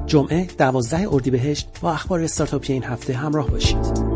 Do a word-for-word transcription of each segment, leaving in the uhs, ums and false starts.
جمعه دوازده اردیبهشت با اخبار استارتاپی این هفته همراه باشید.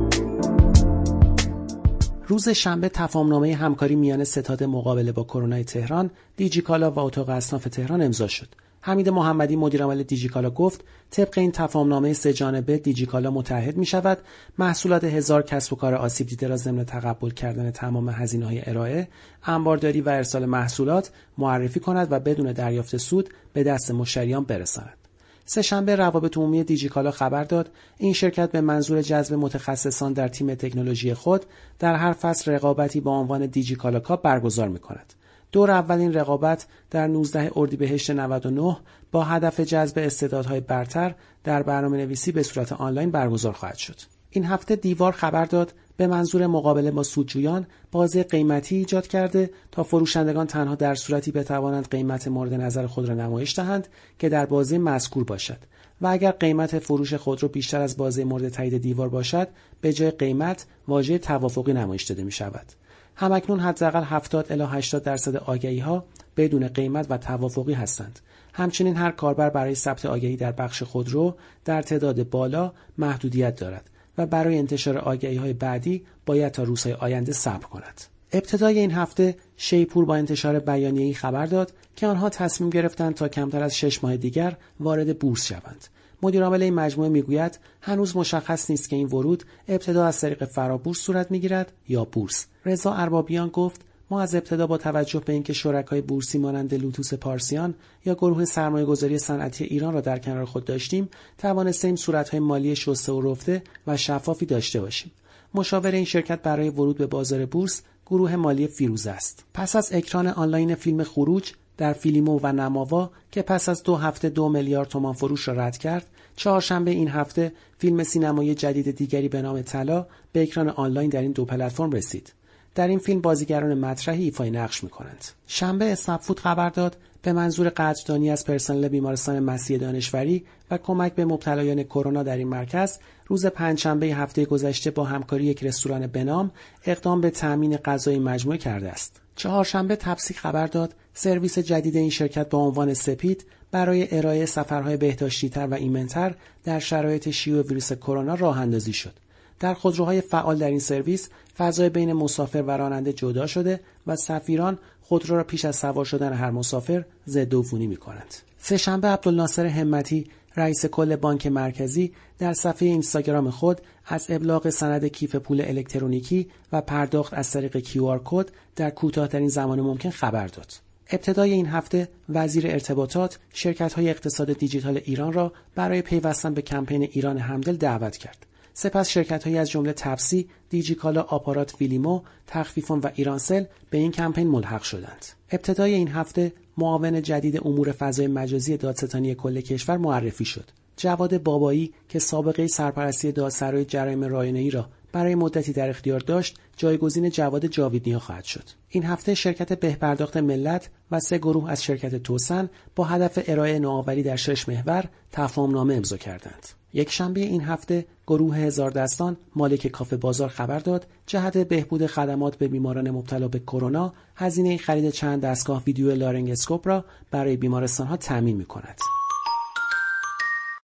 روز شنبه تفاهمنامه همکاری میان ستاد مقابله با کرونا تهران، دیجیکالا و اتاق اصناف تهران امضا شد. حمید محمدی مدیر عامل دیجیکالا گفت طبق این تفاهمنامه سه جانبه دیجیکالا متحد می شود محصولات هزار کسب و کار آسیب دیده را ضمن تقبل کردن تمام هزینه‌های ارائه، انبارداری و ارسال محصولات معرفی کند و بدون دریافت سود به دست مشتریان برساند. سه‌شنبه روابط عمومی دیجیکالا خبر داد این شرکت به منظور جذب متخصصان در تیم تکنولوژی خود در هر فصل رقابتی با عنوان دیجیکالا کاپ برگزار می‌کند. دور اولین رقابت در نوزده اردیبهشت نود و نه با هدف جذب استعدادهای برتر در برنامه‌نویسی به صورت آنلاین برگزار خواهد شد. این هفته دیوار خبر داد به منظور مقابله با سودجویان بازی قیمتی ایجاد کرده تا فروشندگان تنها در صورتی بتوانند قیمت مورد نظر خود را نمایش دهند که در بازی مذکور باشد و اگر قیمت فروش خودرو بیشتر از بازی مورد تایید دیوار باشد به جای قیمت واژه توافقی نمایش داده می شود. همکنون حداقل هفتاد الی هشتاد درصد آگهی‌ها بدون قیمت و توافقی هستند. همچنین هر کاربر برای ثبت آگهی در بخش خودرو در تعداد بالا محدودیت دارد و برای انتشار آگهی‌های بعدی باید تا روزهای آینده صبر کند. ابتدای این هفته شیپور با انتشار بیانیه‌ای خبر داد که آنها تصمیم گرفتند تا کمتر از شش ماه دیگر وارد بورس شوند. مدیر عامل این مجموعه میگوید هنوز مشخص نیست که این ورود ابتدا از طریق فرابورس صورت میگیرد یا بورس. رضا اربابیان گفت ما از ابتدا با توجه به اینکه شرکای بورسی مانند لوتوس پارسیان یا گروه سرمایه‌گذاری صنعتی ایران را در کنار خود داشتیم، توانستیم صورت‌های مالی شسته و رفته و شفافی داشته باشیم. مشاور این شرکت برای ورود به بازار بورس گروه مالی فیروزه است. پس از اکران آنلاین فیلم خروج در فیلیمو و نماوا که پس از دو هفته دو میلیارد تومان فروش را رد کرد، چهارشنبه این هفته فیلم سینمایی جدید دیگری به نام طلا به اکران آنلاین در این دو پلتفرم رسید. در این فیلم بازیگران مطرحی ایفای نقش می‌کنند. شنبه اسنپفود خبر داد به منظور قدردانی از پرسنل بیمارستان مسیح دانشوری و کمک به مبتلایان کرونا در این مرکز، روز پنجشنبه هفته گذشته با همکاری یک رستوران به نام اقدام به تأمین غذای مجموعه کرده است. چهارشنبه تپسی خبر داد سرویس جدید این شرکت با عنوان سپید برای ارائه سفرهای بهداشتی‌تر و ایمن‌تر در شرایط شیوع ویروس کرونا راه اندازی شد. در خودروهای فعال در این سرویس فضای بین مسافر و راننده جدا شده و سفیران خودرو را پیش از سوار شدن هر مسافر ضدعفونی می‌کنند. سه‌شنبه عبدالناصر همتی رئیس کل بانک مرکزی در صفحه اینستاگرام خود از ابلاغ سند کیف پول الکترونیکی و پرداخت از طریق کیو آر کد در کوتاه‌ترین زمان ممکن خبر داد. ابتدای این هفته وزیر ارتباطات شرکت‌های اقتصاد دیجیتال ایران را برای پیوستن به کمپین ایران همدل دعوت کرد. سپس شرکت‌هایی از جمله تپسی، دیجیکالا، آپارات فیلیمو، تخفیفون و ایرانسل به این کمپین ملحق شدند. ابتدای این هفته معاون جدید امور فضای مجازی دادستانی کل کشور معرفی شد. جواد بابایی که سابقه سرپرستی دادسرای جرایم رایانه‌ای را برای مدتی در اختیار داشت، جایگزین جواد جاویدنیا خواهد شد. این هفته شرکت بهپرداخت ملت و سه گروه از شرکت توسن با هدف ارائه نوآوری در شش محور تفاهمنامه امضا کردند. یک شنبه این هفته گروه هزار دستان مالک کافه بازار خبر داد جهت بهبود خدمات به بیماران مبتلا به کرونا هزینه خرید چند دستگاه ویدیو لارنگسکوپ را برای بیمارستان‌ها تامین می‌کند.